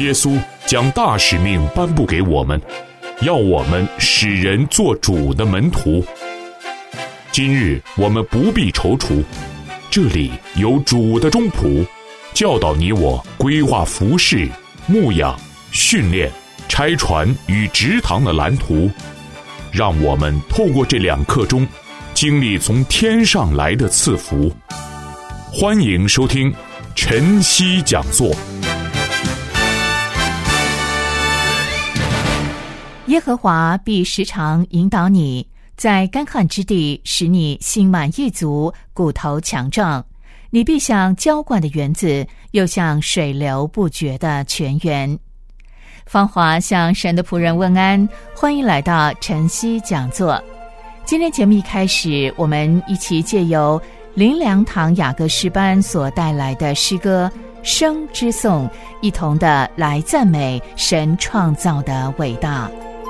耶稣将大使命颁布给我们，要我们使人做主的门徒。今日我们不必踌躇，这里有主的中仆，教导你我规划服事、牧养、训练、拆船与植堂的蓝图，让我们透过这2课中经历从天上来的赐福。欢迎收听晨曦讲座。 耶和华必时常引导你，在干旱之地使你心满意足，骨头强壮。你必像浇灌的园子，又像水流不绝的泉源。芳华向神的仆人问安，欢迎来到晨曦讲座。今天节目一开始，我们一起借由灵粮堂雅各诗班所带来的诗歌《生之颂》，一同的来赞美神创造的伟大。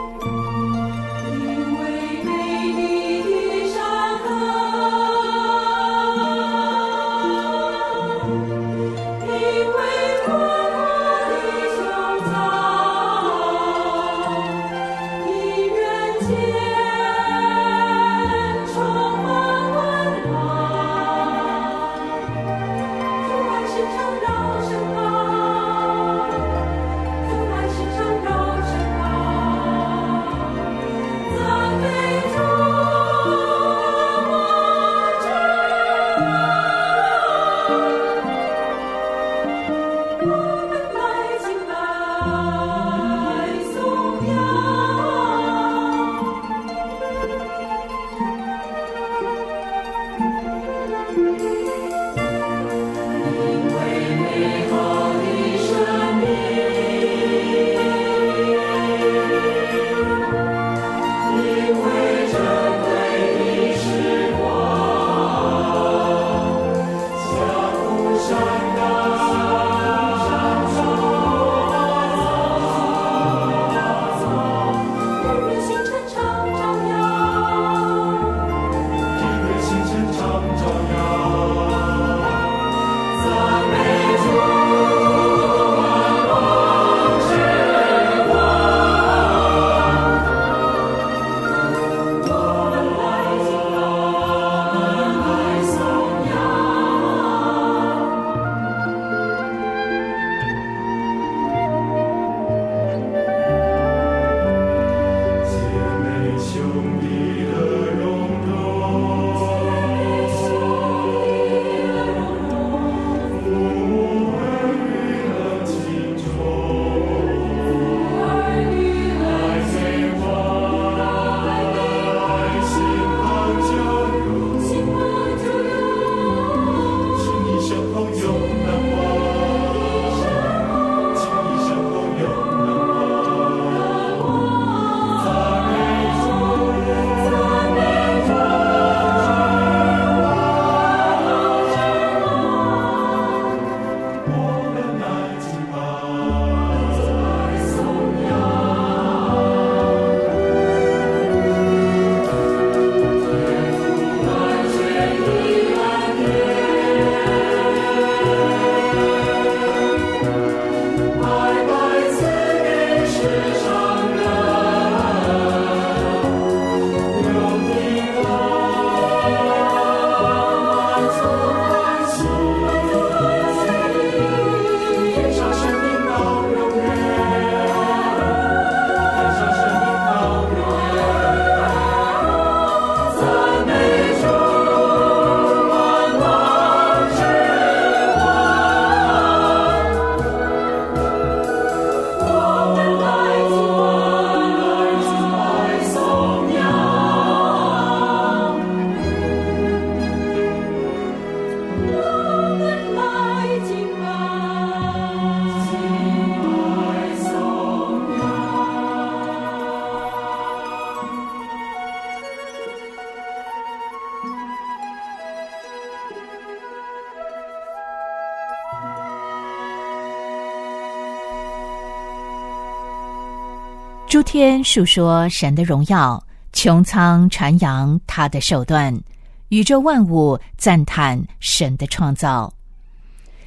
诸天述说神的荣耀，穹苍传扬他的手段，宇宙万物赞叹神的创造。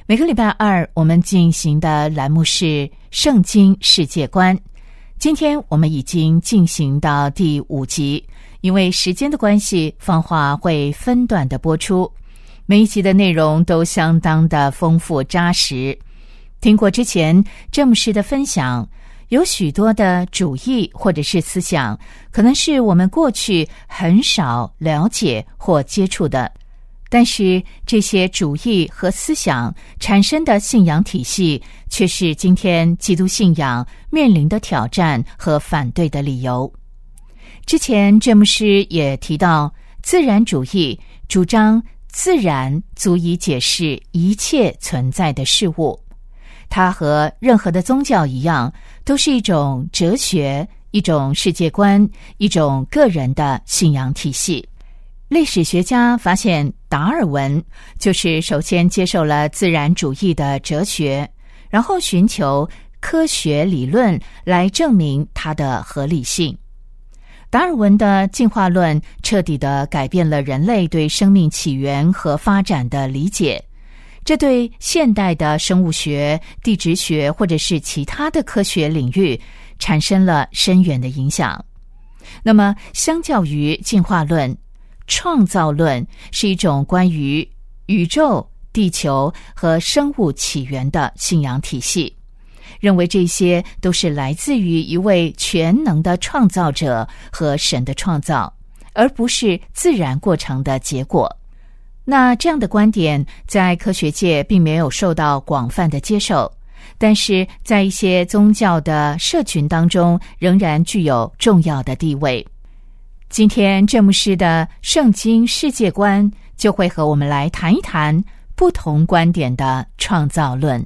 每个礼拜二我们进行的栏目是圣经世界观，今天我们已经进行到第5集，因为时间的关系，放话会分段的播出，每一集的内容都相当的丰富扎实。听过之前詹姆士的分享，有许多的主义或者是思想，可能是我们过去很少了解或接触的，但是这些主义和思想产生的信仰体系，却是今天基督信仰面临的挑战和反对的理由。之前詹姆斯也提到，自然主义主张自然足以解释一切存在的事物，它和任何的宗教一样，都是一种哲学、一种世界观、一种个人的信仰体系。历史学家发现，达尔文就是首先接受了自然主义的哲学，然后寻求科学理论来证明它的合理性。达尔文的进化论彻底地改变了人类对生命起源和发展的理解，这对现代的生物学、地质学或者是其他的科学领域产生了深远的影响。那么，相较于进化论，创造论是一种关于宇宙、地球和生物起源的信仰体系，认为这些都是来自于一位全能的创造者和神的创造，而不是自然过程的结果。那这样的观点在科学界并没有受到广泛的接受，但是在一些宗教的社群当中仍然具有重要的地位。今天詹姆士的圣经世界观就会和我们来谈一谈不同观点的创造论。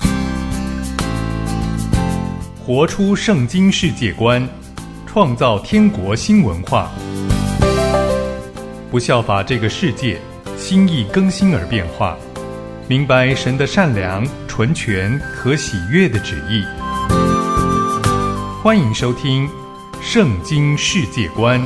活出圣经世界观，创造天国新文化，不效法这个世界，心意更新而变化，明白神的善良、纯全、可喜悦的旨意。欢迎收听《圣经世界观》。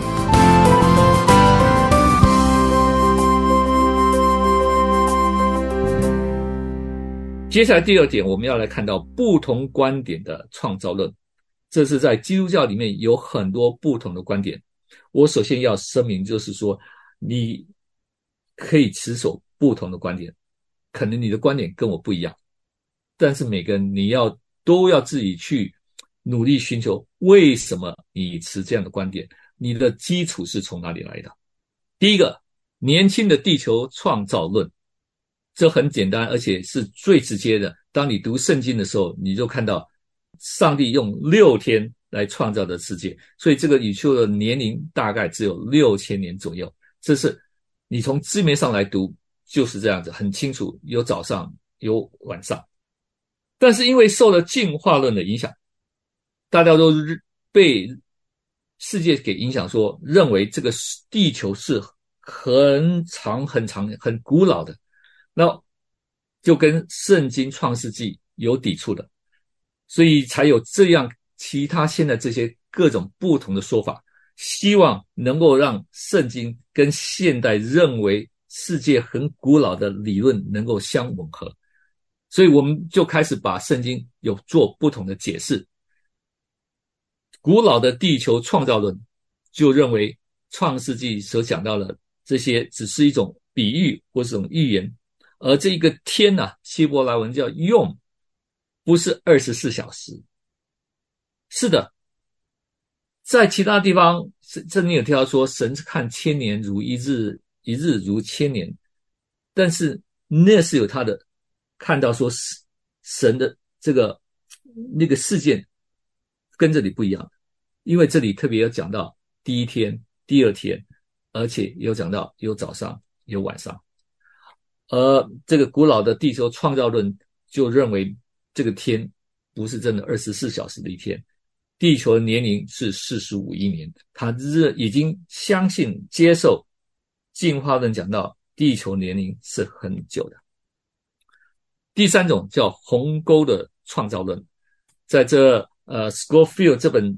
接下来第2点，我们要来看到不同观点的创造论。这是在基督教里面有很多不同的观点。我首先要声明，就是说你可以持守不同的观点，可能你的观点跟我不一样，但是每个人都要自己去努力寻求为什么你持这样的观点，你的基础是从哪里来的。第一个，年轻的地球创造论，这很简单，而且是最直接的。当你读圣经的时候，你就看到上帝用6天来创造的世界，所以这个宇宙的年龄大概只有6000年左右。这是你从字面上来读就是这样子，很清楚，有早上有晚上。但是因为受了进化论的影响，大家都被世界给影响，说认为这个地球是很长很古老的，那就跟圣经创世纪有抵触的，所以才有这样其他现在这些各种不同的说法，希望能够让圣经跟现代认为世界很古老的理论能够相吻合。所以我们就开始把圣经有做不同的解释。古老的地球创造论就认为创世纪所讲到的这些只是一种比喻或是一种预言，而这一个天啊，希伯来文叫用，不是24小时。是的，在其他地方圣经有提到说神看千年如一日，一日如千年，但是那是有他的看到说神的那个事件跟这里不一样，因为这里特别有讲到第一天、第2天，而且有讲到有早上有晚上。而这个古老的地球创造论就认为这个天不是真的24小时的一天，地球的年龄是45亿年，他已经相信接受进化论讲到地球年龄是很久的。第3种叫鸿沟的创造论，在这Scofield 这本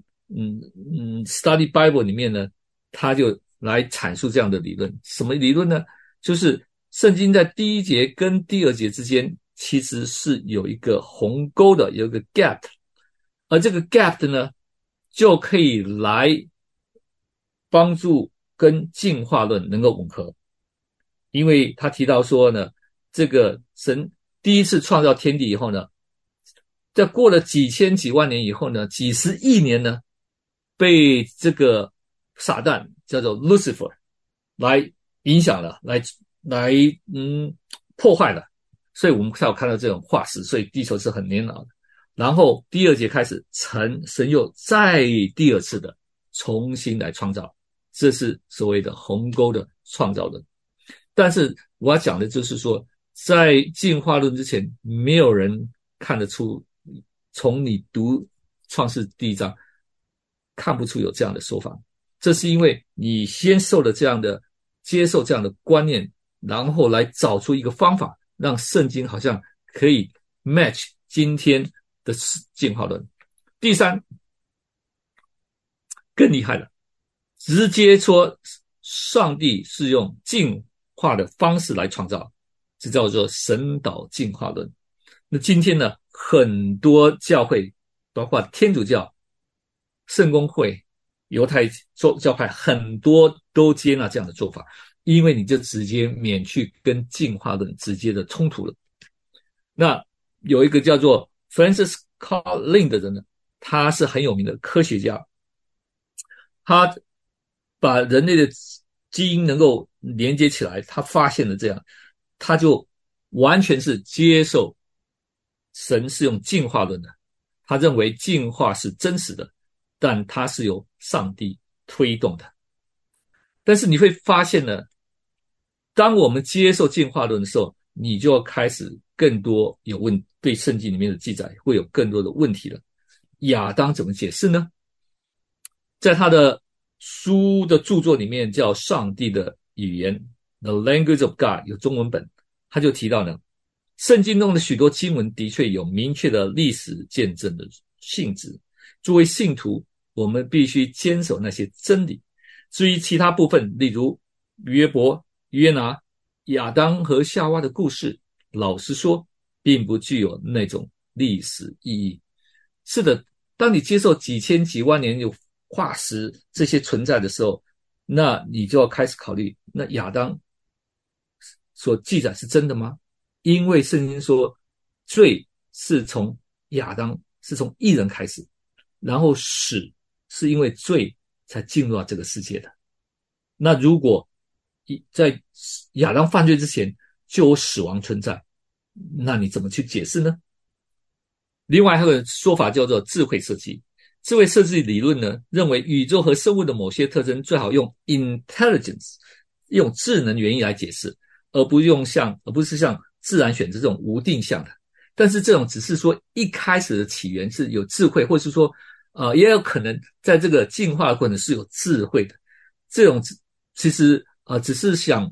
Study Bible 里面呢，他就来阐述这样的理论。什么理论呢？就是圣经在第1节跟第2节之间其实是有一个鸿沟的，有一个 gap， 而这个 gap 呢，就可以来帮助跟进化论能够吻合。因为他提到说呢，这个神第一次创造天地以后呢，在过了几千几万年以后呢，几十亿年呢，被这个撒旦叫做 Lucifer 来影响了，来破坏了，所以我们才有看到这种化石，所以地球是很年老的。然后第二节开始，神又再第二次的重新来创造，这是所谓的鸿沟的创造论。但是我要讲的就是说，在进化论之前，没有人看得出，从你读创世第一章看不出有这样的说法。这是因为你先接受这样的观念，然后来找出一个方法，让圣经好像可以 match 今天的进化论。第三，更厉害了，直接说上帝是用进化的方式来创造，这叫做神导进化论。那今天呢，很多教会，包括天主教、圣公会、犹太教派，很多都接纳这样的做法，因为你就直接免去跟进化论直接的冲突了。那有一个叫做 Francis Collins 的人呢，他是很有名的科学家，他把人类的基因能够连接起来，他发现了这样，他就完全是接受神是用进化论的，他认为进化是真实的，但它是由上帝推动的。但是你会发现呢，当我们接受进化论的时候，你就要开始更多对圣经里面的记载会有更多的问题了。亚当怎么解释呢？在他的书的著作里面叫《上帝的语言》 The Language of God， 有中文本，他就提到呢，圣经中的许多经文的确有明确的历史见证的性质，作为信徒，我们必须坚守那些真理。至于其他部分，例如约伯、约拿、亚当和夏娃的故事，老实说并不具有那种历史意义。是的，当你接受几千几万年有化石这些存在的时候，那你就要开始考虑，那亚当所记载是真的吗？因为圣经说罪是从亚当，是从一人开始，然后死是因为罪才进入到这个世界的。那如果在亚当犯罪之前就有死亡存在，那你怎么去解释呢？另外还有个说法叫做智慧设计。智慧设计理论呢，认为宇宙和生物的某些特征最好用 intelligence， 用智能原因来解释，而不是像自然选择这种无定向的。但是这种只是说一开始的起源是有智慧，或是说也有可能在这个进化的过程是有智慧的。这种其实只是想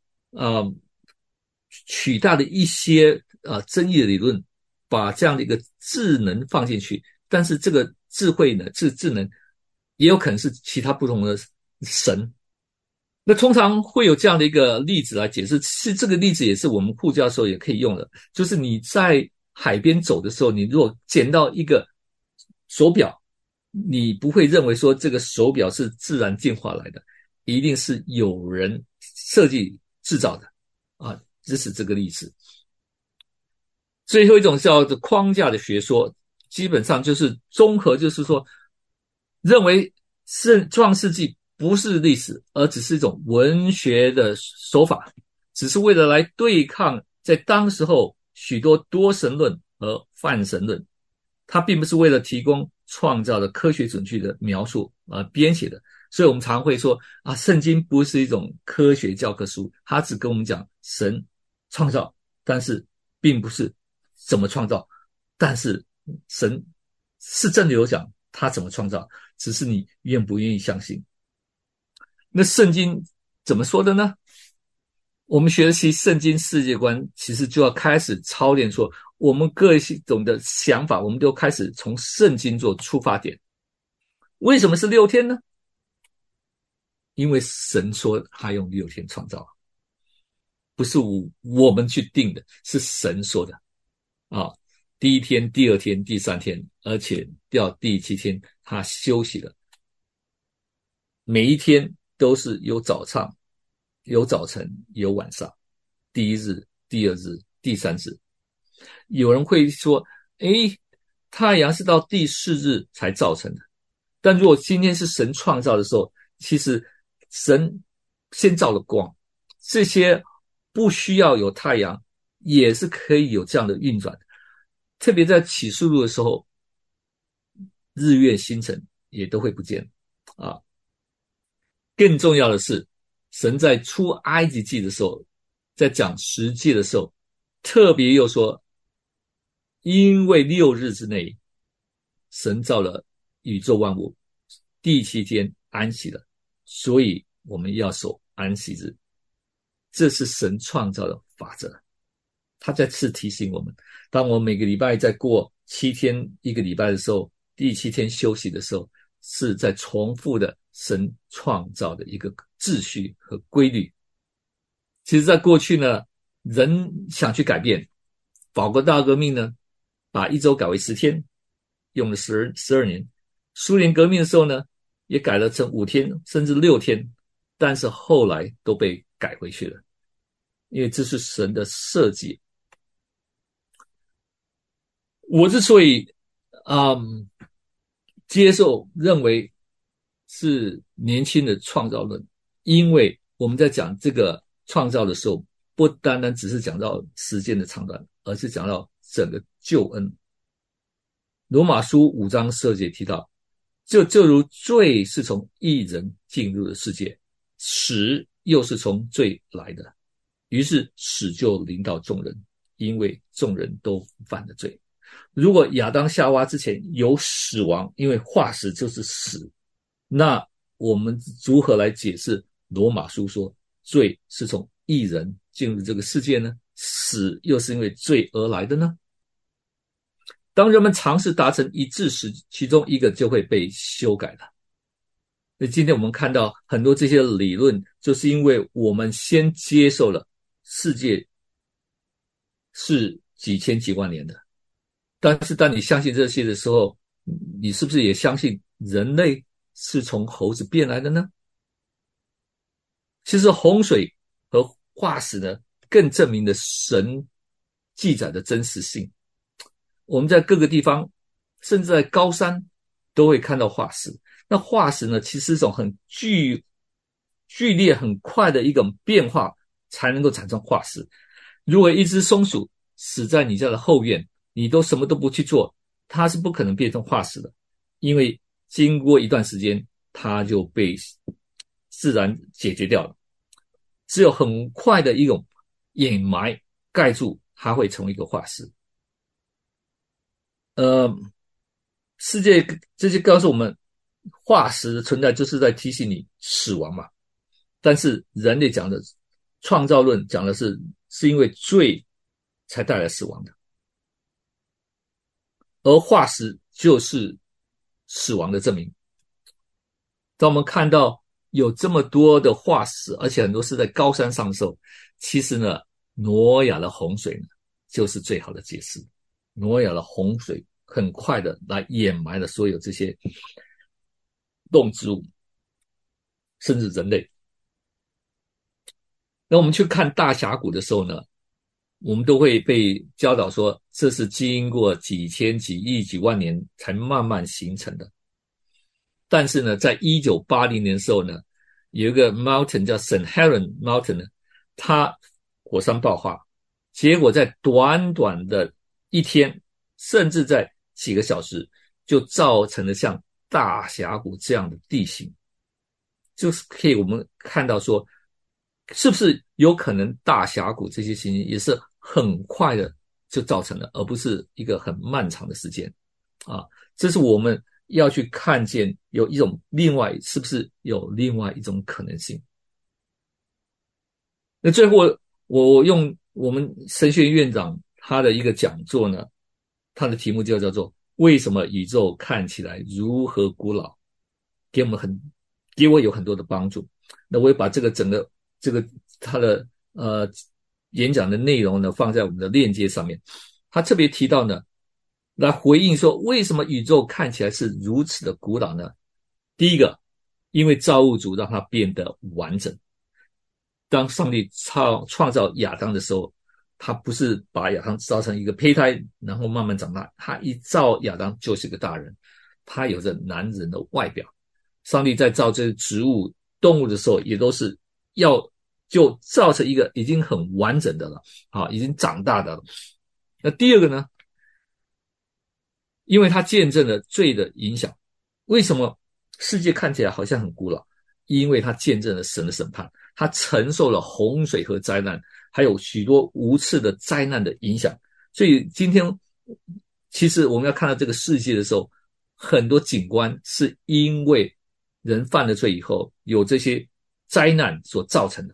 取代了一些争议的理论，把这样的一个智能放进去。但是这个智慧呢，智能也有可能是其他不同的神。那通常会有这样的一个例子来解释，是这个例子也是我们护教的时候也可以用的，就是你在海边走的时候，你如果捡到一个手表，你不会认为说这个手表是自然进化来的，一定是有人设计制造的啊，这是这个例子。最后一种叫做框架的学说，基本上就是综合，就是说认为创世纪不是历史，而只是一种文学的手法，只是为了来对抗在当时候许多多神论和泛神论，它并不是为了提供创造的科学准确的描述而编写的。所以我们常会说圣经不是一种科学教科书，它只跟我们讲神创造，但是并不是怎么创造，但是神是真的有讲他怎么创造，只是你愿不愿意相信。那圣经怎么说的呢？我们学习圣经世界观，其实就要开始操练说，我们各种的想法，我们都开始从圣经做出发点。为什么是6天呢？因为神说他用6天创造，不是我们去定的，是神说的。 啊，第一天、第二天、第三天，而且到第7天他休息了。每一天都是有早上、有早晨、有晚上，第一日、第二日、第三日。有人会说，太阳是到第4日才造成的。但如果今天是神创造的时候，其实神先造了光，这些不需要有太阳也是可以有这样的运转。特别在启示录的时候，日月星辰也都会不见啊。更重要的是，神在出埃及记的时候，在讲十诫的时候，特别又说，因为6日之内，神造了宇宙万物，第7天安息了，所以我们要守安息日。这是神创造的法则。他再次提醒我们，当我们每个礼拜在过7天一个礼拜的时候，第7天休息的时候，是在重复的神创造的一个秩序和规律。其实在过去呢，人想去改变，法国大革命呢，把1周改为10天，用了12年。苏联革命的时候呢，也改了成5天甚至6天，但是后来都被改回去了，因为这是神的设计。我之所以接受认为是年轻的创造论，因为我们在讲这个创造的时候，不单单只是讲到时间的长短，而是讲到整个救恩。罗马书5章12节提到，就如罪是从一人进入的世界，死又是从罪来的，于是死就临到众人，因为众人都犯了罪。如果亚当夏娃之前有死亡，因为化死就是死，那我们如何来解释罗马书说罪是从一人进入这个世界呢？死又是因为罪而来的呢？当人们尝试达成一致时，其中一个就会被修改了。那今天我们看到很多这些理论，就是因为我们先接受了世界是几千几万年的，但是当你相信这些的时候，你是不是也相信人类是从猴子变来的呢？其实洪水和化石呢，更证明了神记载的真实性。我们在各个地方，甚至在高山都会看到化石。那化石呢，其实是一种很剧烈很快的一种变化才能够产生化石。如果一只松鼠死在你家的后院，你都什么都不去做，它是不可能变成化石的，因为经过一段时间它就被自然解决掉了。只有很快的一种掩埋盖住，它会成为一个化石。世界这些告诉我们，化石的存在就是在提醒你死亡嘛。但是人类讲的创造论讲的是因为罪才带来死亡的，而化石就是死亡的证明。当我们看到有这么多的化石，而且很多是在高山上的时候，其实呢，挪亚的洪水呢，就是最好的解释。挪亚的洪水很快的来掩埋了所有这些动植物，甚至人类。那我们去看大峡谷的时候呢，我们都会被教导说，这是经过几千几亿几万年才慢慢形成的。但是呢，在1980年的时候呢，有一个 mountain 叫 St. Helens Mountain 呢，它火山爆发，结果在短短的一天，甚至在几个小时，就造成了像大峡谷这样的地形。就是可以我们看到说，是不是有可能大峡谷这些情形也是很快的就造成了，而不是一个很漫长的时间啊？这是我们要去看见有一种是不是有另外一种可能性。那最后我用我们神学院院长他的一个讲座呢，他的题目就叫做为什么宇宙看起来如何古老，给我有很多的帮助。那我也把这个整个他的演讲的内容呢放在我们的链接上面。 他特别提到呢，来回应说为什么宇宙看起来是如此的古老呢？第一个，因为造物主让它变得完整。当上帝创造亚当的时候，他不是把亚当造成一个胚胎，然后慢慢长大，他一造亚当就是个大人，他有着男人的外表。上帝在造这些植物、动物的时候，也都是就造成一个已经很完整的了，已经长大的了。那第二个呢？因为他见证了罪的影响。为什么世界看起来好像很古老？因为他见证了神的审判，他承受了洪水和灾难，还有许多无次的灾难的影响。所以今天其实我们要看到这个世界的时候，很多景观是因为人犯了罪以后有这些灾难所造成的。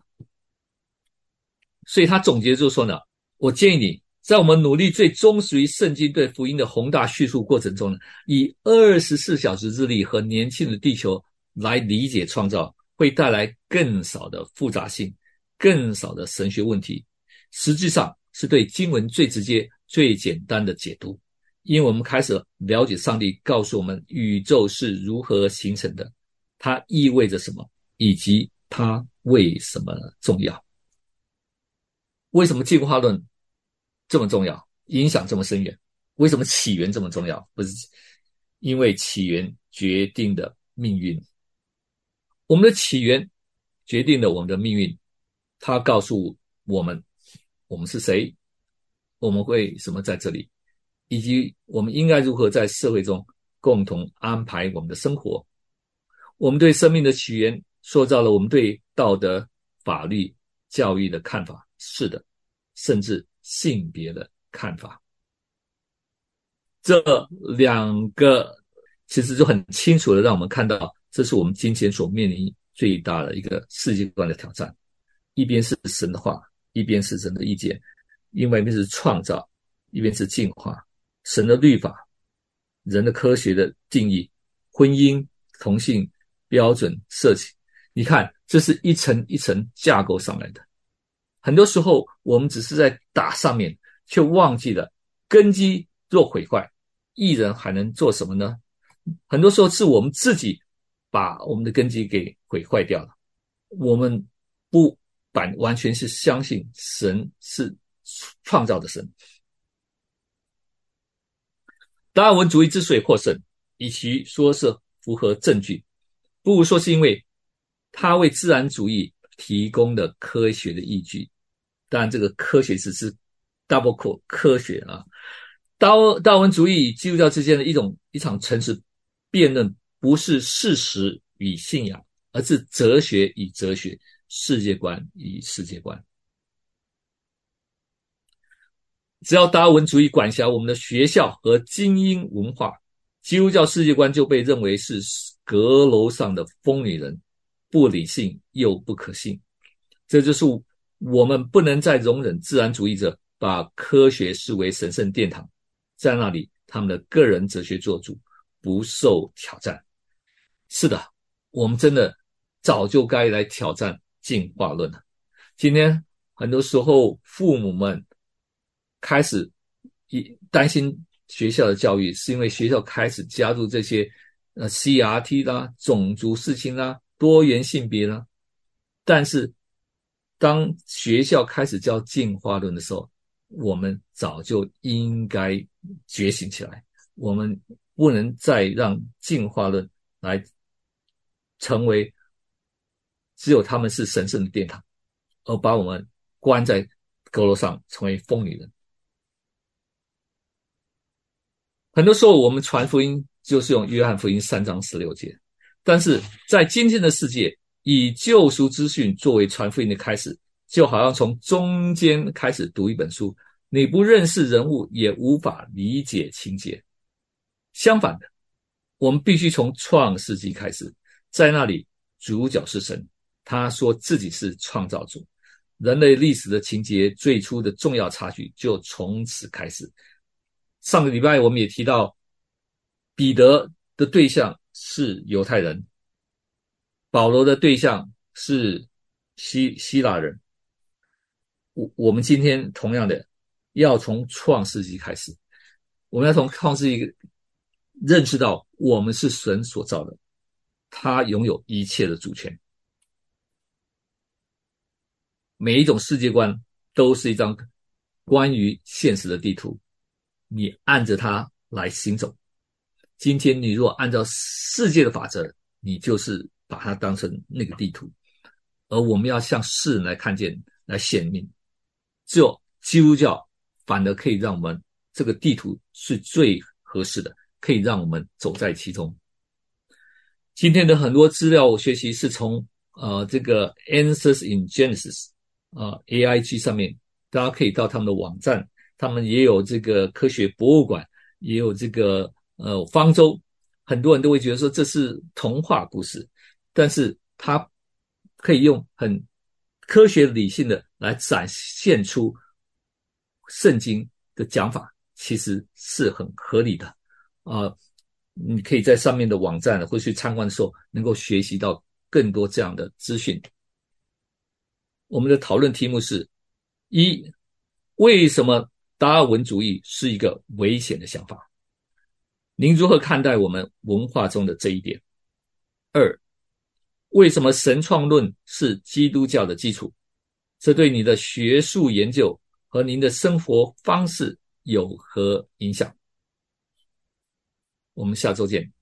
所以他总结就是说呢，我建议你在我们努力最忠实于圣经对福音的宏大叙述过程中呢，以24小时之力和年轻的地球来理解创造，会带来更少的复杂性，更少的神学问题，实际上是对经文最直接最简单的解读。因为我们开始了解上帝告诉我们宇宙是如何形成的，它意味着什么，以及它为什么重要。为什么进化论这么重要，影响这么深远？为什么起源这么重要？不是因为起源决定的命运，我们的起源决定了我们的命运。它告诉我们我们是谁，我们为什么在这里，以及我们应该如何在社会中共同安排我们的生活。我们对生命的起源塑造了我们对道德、法律、教育的看法，是的，甚至性别的看法。这两个其实就很清楚的让我们看到，这是我们今天所面临最大的一个世界观的挑战。一边是神的话，一边是人的意见，另外一边是创造，一边是进化。神的律法，人的科学的定义，婚姻、同性标准设计，你看这是一层一层架构上来的。很多时候我们只是在打上面，却忘记了根基若毁坏，义人还能做什么呢？很多时候是我们自己把我们的根基给毁坏掉了。我们不完全是相信神是创造的神。达尔文主义之所以获胜，与其说是符合证据，不如说是因为他为自然主义提供的科学的依据。当然这个科学只是 double quote 科学啊。达尔文主义与基督教之间的一场诚实辩论，不是事实与信仰，而是哲学与哲学，世界观与世界观。只要达尔文主义管辖我们的学校和精英文化，基督教世界观就被认为是阁楼上的疯女人，不理性又不可信。这就是我们不能再容忍自然主义者把科学视为神圣殿堂，在那里他们的个人哲学做主，不受挑战。是的，我们真的早就该来挑战进化论了。今天很多时候父母们开始担心学校的教育，是因为学校开始加入这些CRT 啦、种族事情啦、多元性别啦。但是当学校开始教进化论的时候，我们早就应该觉醒起来。我们不能再让进化论来成为只有他们是神圣的殿堂，而把我们关在阁楼上成为疯女人。很多时候我们传福音就是用约翰福音3章16节，但是在今天的世界，以救赎资讯作为传福音的开始，就好像从中间开始读一本书，你不认识人物也无法理解情节。相反的，我们必须从创世纪开始，在那里主角是神，他说自己是创造主，人类历史的情节最初的重要插曲就从此开始。上个礼拜我们也提到，彼得的对象是犹太人，保罗的对象是希腊人。我们今天同样的要从创世纪开始，我们要从创世纪认识到我们是神所造的，他拥有一切的主权。每一种世界观都是一张关于现实的地图，你按着它来行走。今天你若按照世界的法则，你就是把它当成那个地图，而我们要向世人来看见，来显明，只有基督教反而可以让我们这个地图是最合适的，可以让我们走在其中。今天的很多资料我学习是从这个 Answers in Genesis AIG 上面，大家可以到他们的网站，他们也有这个科学博物馆，也有这个方舟，很多人都会觉得说这是童话故事，但是它可以用很科学理性的来展现出圣经的讲法，其实是很合理的你可以在上面的网站或去参观的时候能够学习到更多这样的资讯。我们的讨论题目是：一，为什么达尔文主义是一个危险的想法？您如何看待我们文化中的这一点？二，为什么神创论是基督教的基础？这对你的学术研究和您的生活方式有何影响？我们下周见。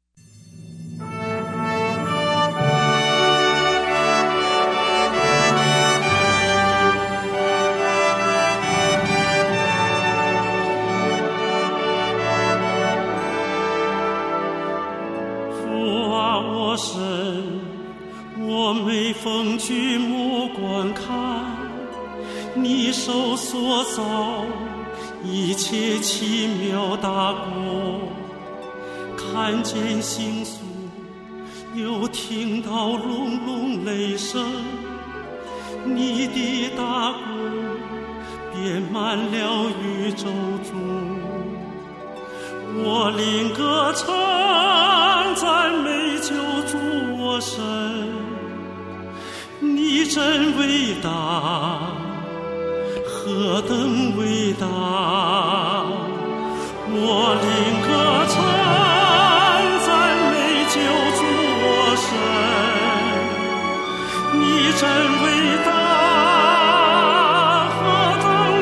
我神，我每逢举目观看你手所造一切奇妙大国，看见星宿，又听到隆隆雷声，你的大国遍满了宇宙中。我灵歌唱，赞美救主我神，你真伟大，何等伟大！我灵歌唱，赞美救主我神，你真伟大，何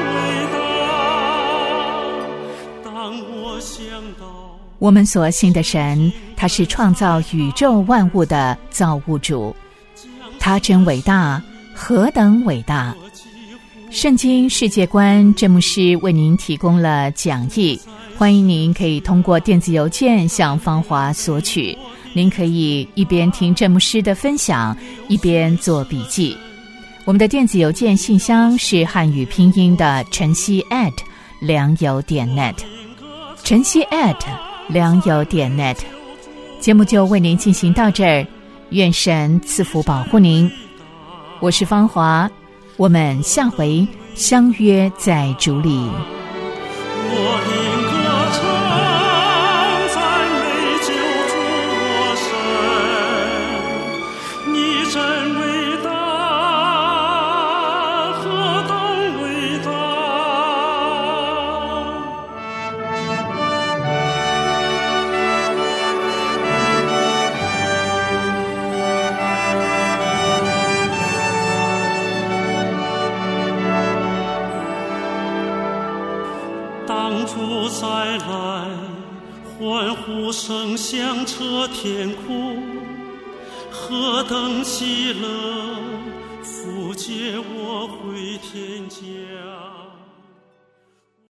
等伟大！当我想到我们所信的神，他是创造宇宙万物的造物主，他真伟大，何等伟大！圣经世界观郑牧师为您提供了讲义，欢迎您可以通过电子邮件向芳华索取，您可以一边听郑牧师的分享，一边做笔记。我们的电子邮件信箱是汉语拼音的晨曦@良友.net， 晨曦良友.net。 节目就为您进行到这儿，愿神赐福保护您。我是芳华，我们下回相约在主里。 我灵歌唱，赞美救主我神，你真伟大，何等伟大！当主再来，欢呼声响彻天空，何等喜乐，福接我回天家。